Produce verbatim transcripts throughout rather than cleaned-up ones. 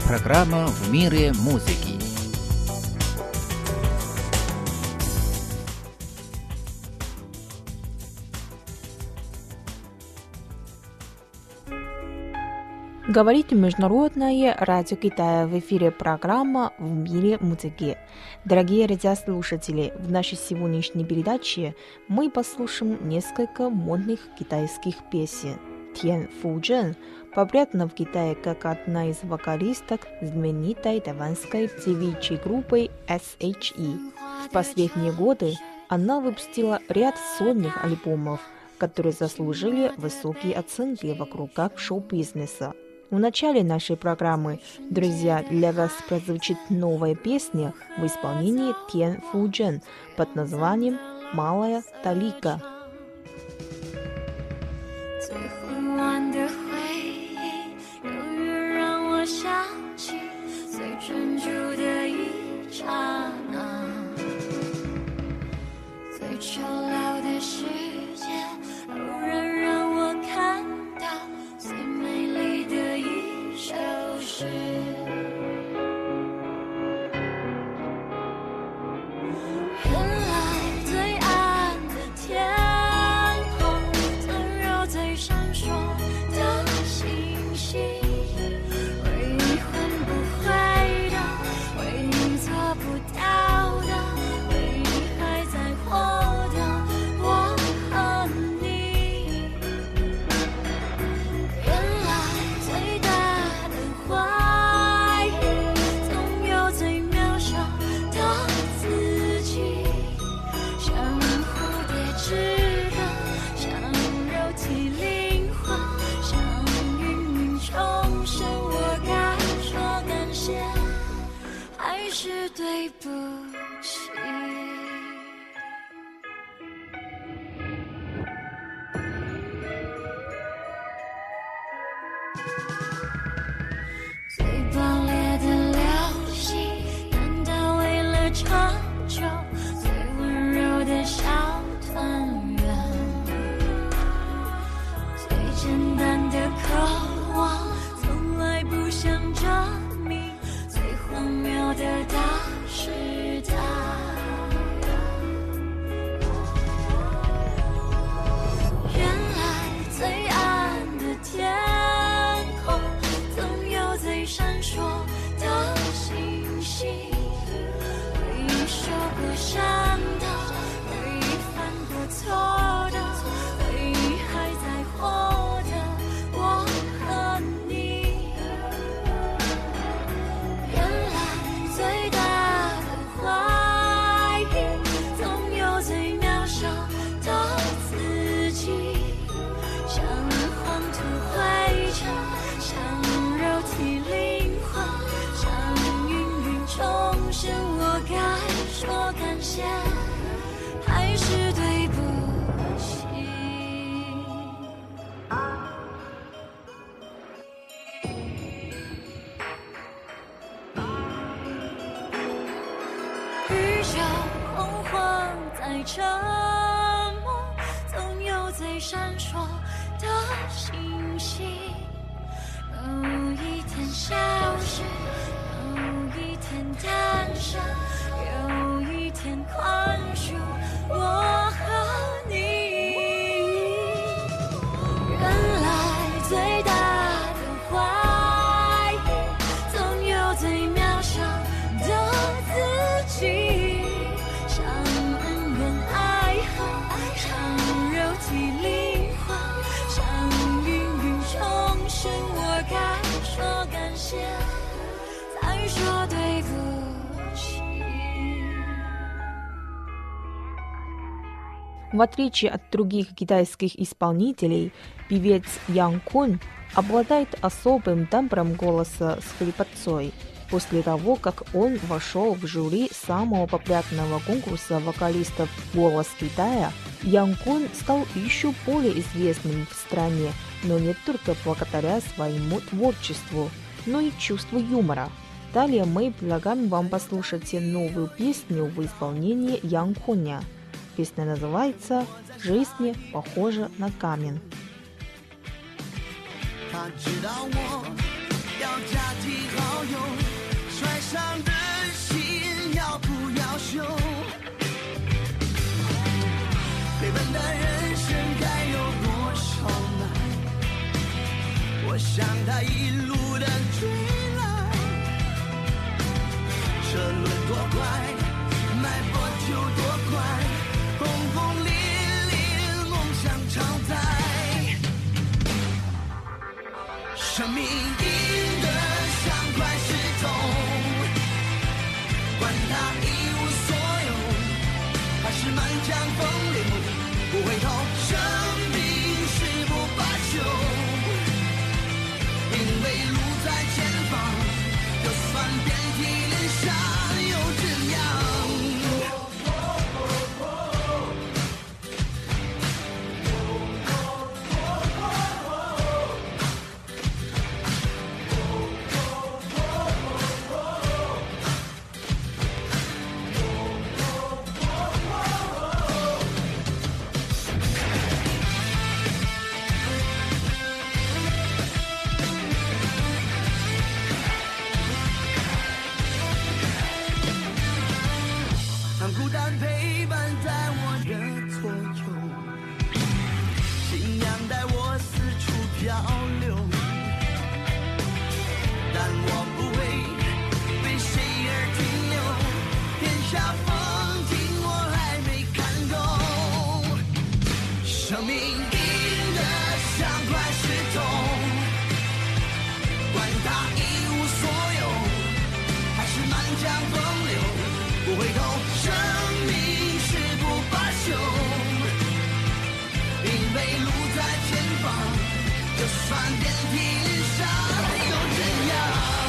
программа «В мире музыки». Говорит Международное радио Китая. В эфире программа «В мире музыки». Дорогие радиослушатели, в нашей сегодняшней передаче мы послушаем несколько модных китайских песен. Тян Фужен популярна в Китае как одна из вокалисток знаменитой тайваньской девичьей группы эс эйч и. В последние годы она выпустила ряд сольных альбомов, которые заслужили высокие оценки в кругах шоу-бизнеса. В начале нашей программы, друзья, для вас прозвучит новая песня в исполнении Тян Фужен под названием «Малая талика». В отличие от других китайских исполнителей, певец Ян Кун обладает особым тембром голоса с хрипотцой. После того, как он вошел в жюри самого популярного конкурса вокалистов «Голос Китая», Ян Кун стал еще более известным в стране, но не только благодаря своему творчеству, но и чувству юмора. Далее мы предлагаем вам послушать новую песню в исполнении Ян Куня. Песня называется «Жизнь похожа на камень». 要加提好友，摔伤的心要不要修？飞奔的人生该有多少难？我想他一路的追来，车轮多快，脉搏就多快，轰轰烈烈，梦想常在。生命硬得像块石头，管它一无所有，还是满江风流，不回头。生命誓不罢休，因为路在前方，就算遍体鳞伤又怎样？孤单陪伴在我的左右，信仰带我四处漂流，但我不会为谁而停留，天下风景我还没看够。生命硬得像块石头，管它一无所有，还是满江风流，不回头。生命誓不罢休，因为路在前方，就算遍体鳞伤又怎样？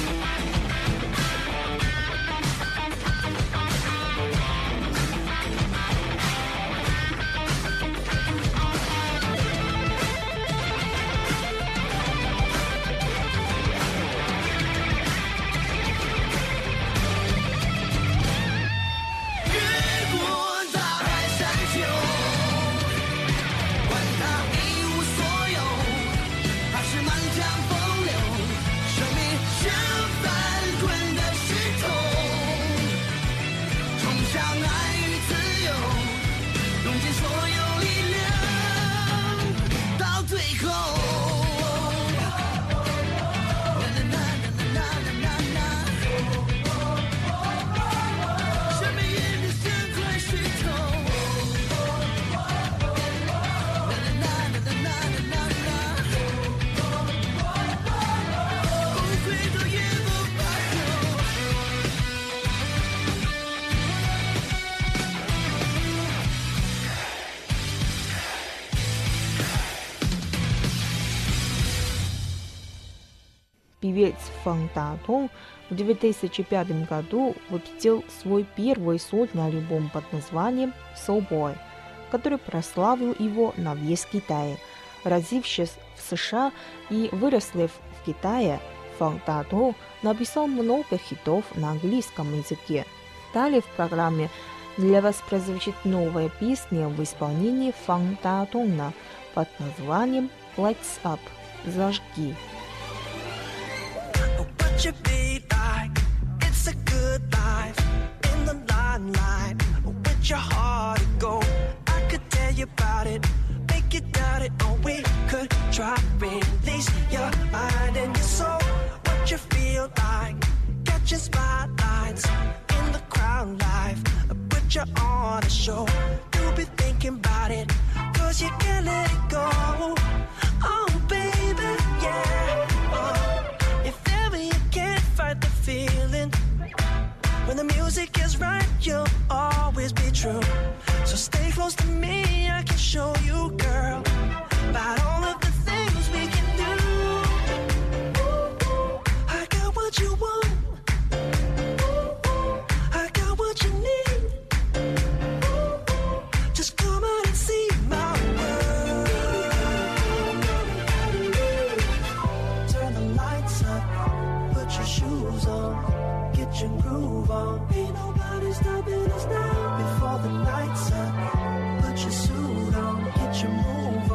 Певец Фан Татон в две тысячи пятом году выпустил свой первый сольный альбом под названием «So Boy», который прославил его на весь Китай. Родившись в США и вырослив в Китае, Фан Татон написал много хитов на английском языке. Далее в программе для вас прозвучит новая песня в исполнении Фан Татона под названием «Lights Up» – «Зажги». What you be like? It's a good life in the limelight with your heart to go. I could tell you about it, make you doubt it, or we could try release your mind and your soul. What you feel like? Catching spotlights in the crowd life, put you on a show. You'll be thinking about it, cause you can't let it go. Oh baby, yeah. Oh. If ever you can't fight the feeling, when the music is right, you'll always be true. So stay close to me, I can show you, girl, about all of the things we can do. I got what you want, I got what you need. Just come out and see my world. Turn the lights up, put your shoes on, get your groove on. Ain't nobody stopping us now. Before the night's up, put your suit on, get your move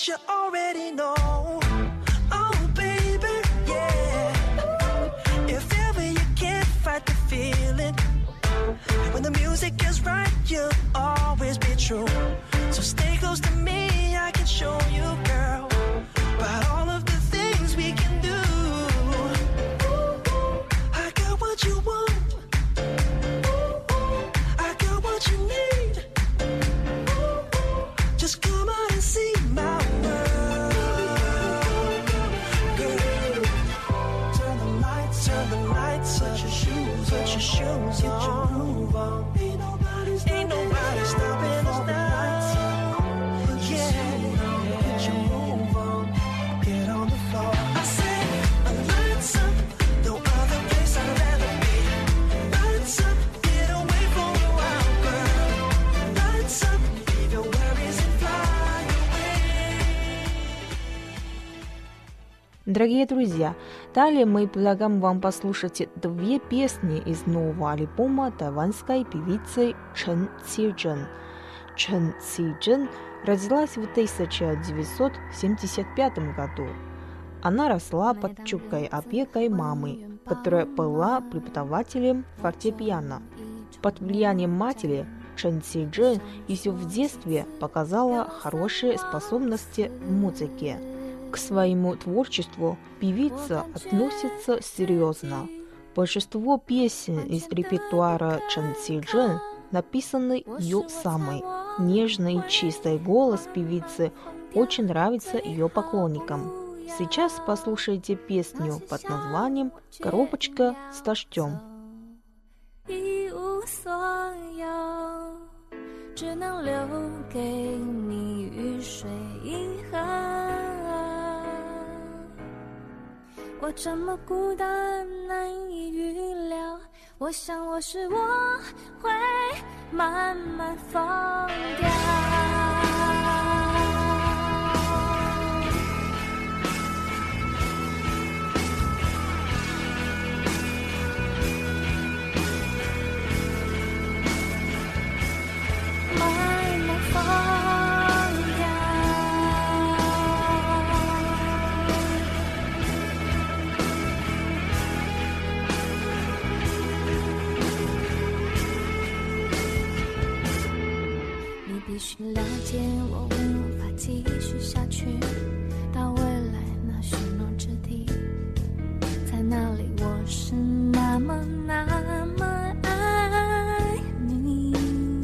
but you already know. Oh, baby, yeah. If ever you can't fight the feeling, when the music is right, you'll always be true. So stay close to me, I can show you, girl, about all of the things we can do. I got what you want, I got what you need. Just come on and see my world, girl. Turn the lights, turn the lights up. Put your shoes, put your shoes on. Get your groove on. Ain't nobody, ain't nobody stopping us now. Дорогие друзья, далее мы предлагаем вам послушать две песни из нового альбома тайванской певицы Чен Цзижен. Чен Цзижен родилась в тысяча девятьсот семьдесят пятом году. Она росла под чуткой опекой мамы, которая была преподавателем фортепиано. Под влиянием матери Чен Цзижен еще в детстве показала хорошие способности в музыке. К своему творчеству певица относится серьезно. Большинство песен из репертуара Чен Цзижен написаны ее самой. Нежный и чистый голос певицы очень нравится ее поклонникам. Сейчас послушайте песню под названием «Коробочка с дождем». 只能留给你雨水遗憾。我这么孤单，难以预料。我想我是我会慢慢放掉。必须了解我无法继续下去，到未来那许诺之地，在那里我是那么那么爱你。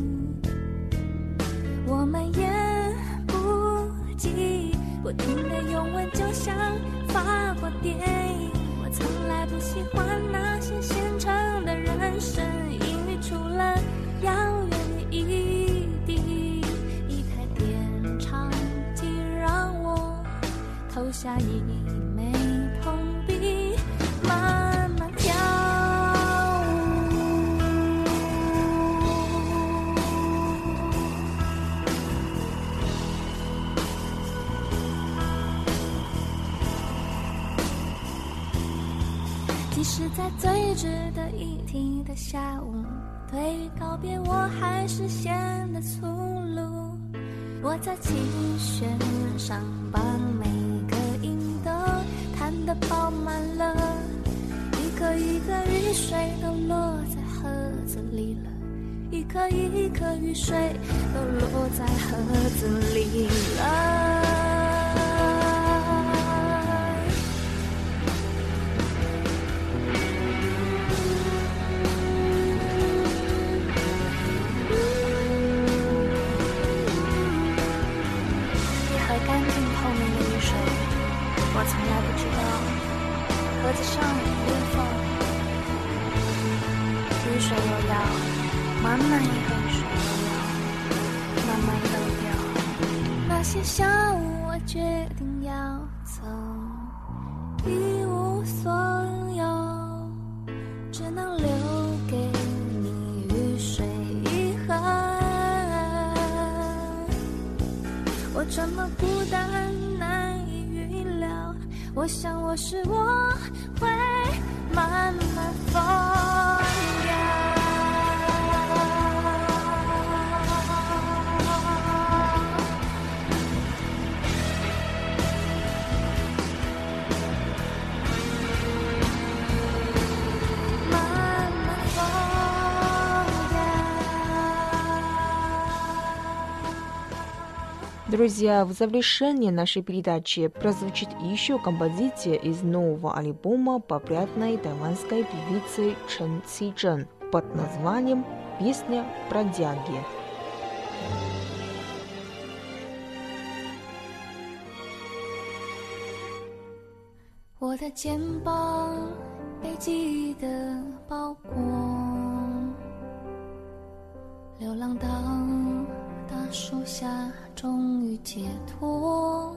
我们言不及，不停的拥吻就像法国电影。我从来不喜欢那些现成的人生，因为除了遥远的异地，投下一枚铜币，慢慢跳舞。即使在最值得一提的下午，对告别我还是显得粗鲁。我在琴弦上把每个音都弹得饱满了，一颗一颗雨水都落在盒子里了，一颗一颗雨水都落在盒子里了。我从来不知道盒子上有裂缝，雨水又要慢慢一盒雨水又要慢慢漏掉。那些下午我决定要走，一无所有，只能留给你雨水遗憾。我这么孤单，难以预料。我想我是我会慢慢放掉。 Друзья, в завершении нашей передачи прозвучит еще композиция из нового альбома популярной тайванской певицы Чен Ци-чжэн под названием «Песня бродяги». 我的肩膀被记忆的包裹，流浪到大树下，终于解脱。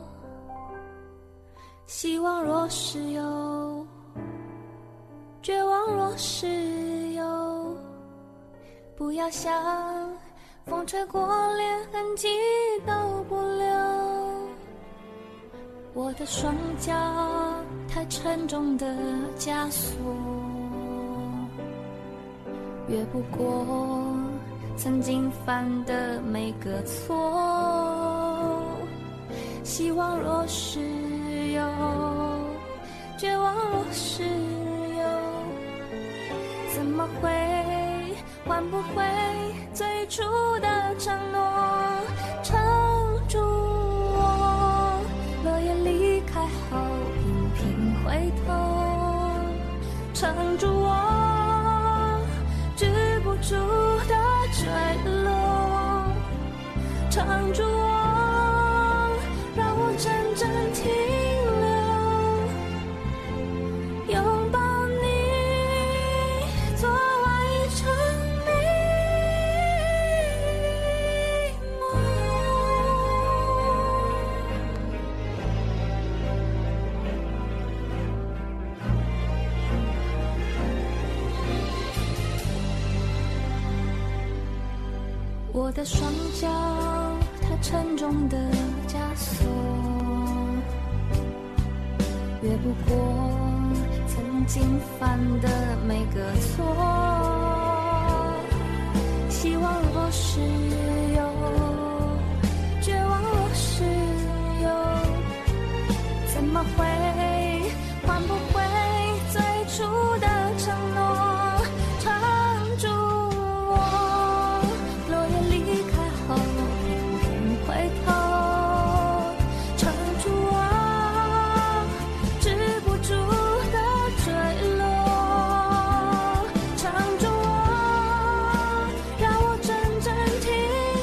希望若是有，绝望若是有，不要想风吹过，连痕迹都不留。我的双脚太沉重的枷锁，越不过曾经犯的每个错。希望若是有，绝望若是有，怎么会换不回最初的承诺？撑住我，落叶离开后频频回头，撑住我，止不住的坠落，撑住我，让我真正停留，拥抱你，做完一场美梦。我的双脚太沉重的枷锁，越不过曾经犯的每个错。希望若是有，绝望若是有，怎么会换不回最初的承诺？撑住我，落叶离开后频频回头，撑住我，止不住的坠落，撑住我，让我真正停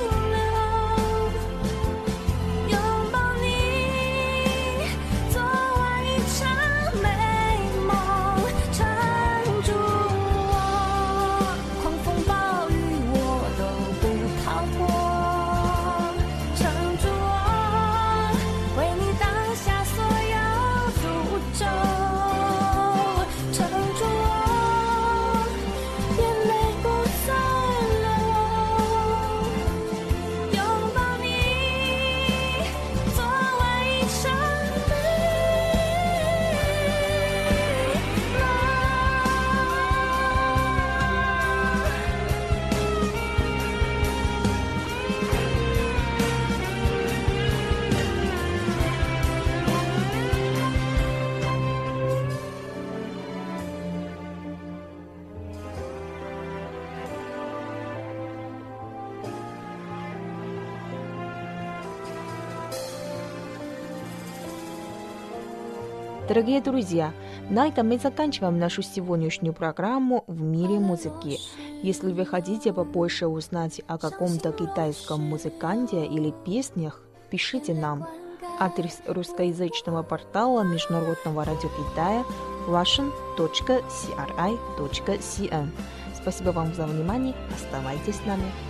留，拥抱你，做完一场美梦。撑住我，狂风暴雨我都不逃脱，撑住我，为你挡下所有诅咒，撑住我，眼泪不再流，拥抱你，做完一场 Дорогие друзья, на этом мы заканчиваем нашу сегодняшнюю программу «В мире музыки». Если вы хотите побольше узнать о каком-то китайском музыканте или песнях, пишите нам. Адрес русскоязычного портала Международного радио Китая russian точка си ар ай точка си эн. Спасибо вам за внимание. Оставайтесь с нами.